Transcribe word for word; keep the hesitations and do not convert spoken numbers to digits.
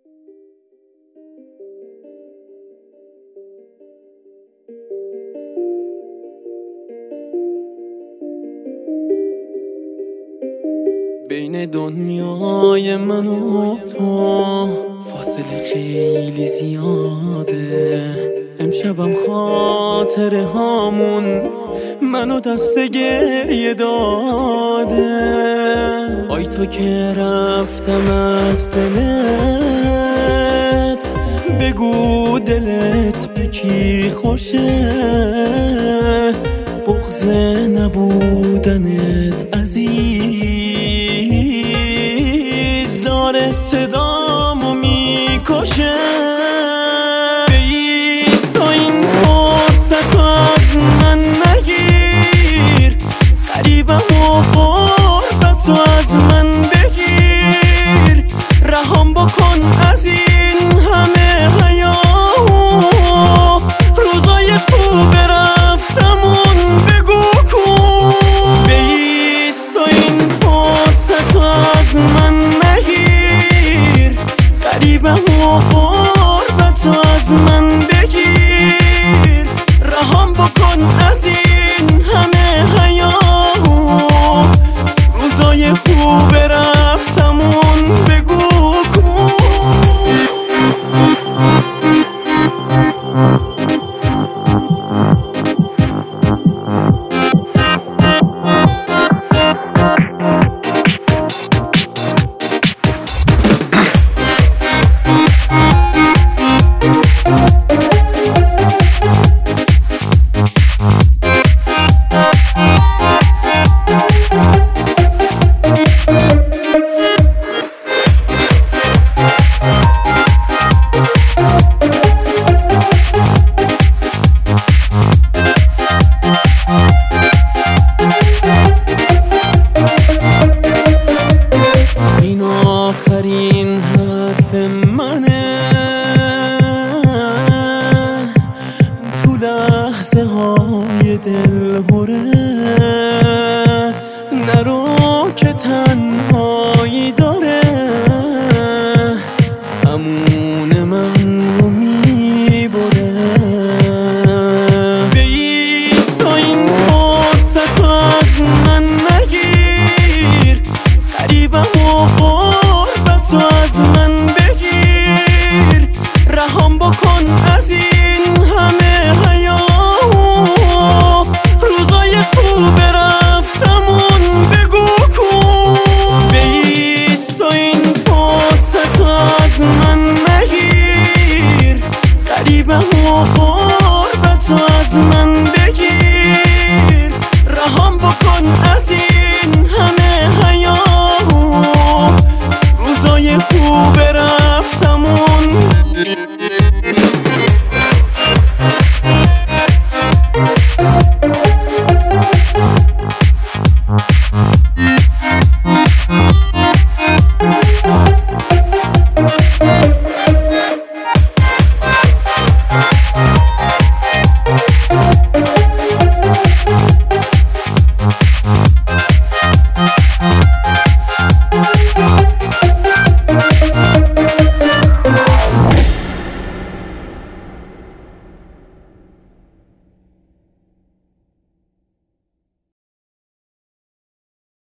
بین دنیای من و تو فاصله خیلی زیاده. امشبم خاطره هامون منو دست گریه داده. آی تو که رفتم از دلت، بگو دلت به کی خوشه. بغض نبودنت عزیز داره صدامو میکشه. بیست تا این فرصت از من نگیر، غریبم و غربت از من بگیر. رهام بکن از این همه حیاهو، روزای خوب رفتمون بگو کن. بیست تا این فرصت از من نگیر، غریبم و غربت از من بگیر. رهام بکن از این همه حیاهو، روزای خوب رفتمون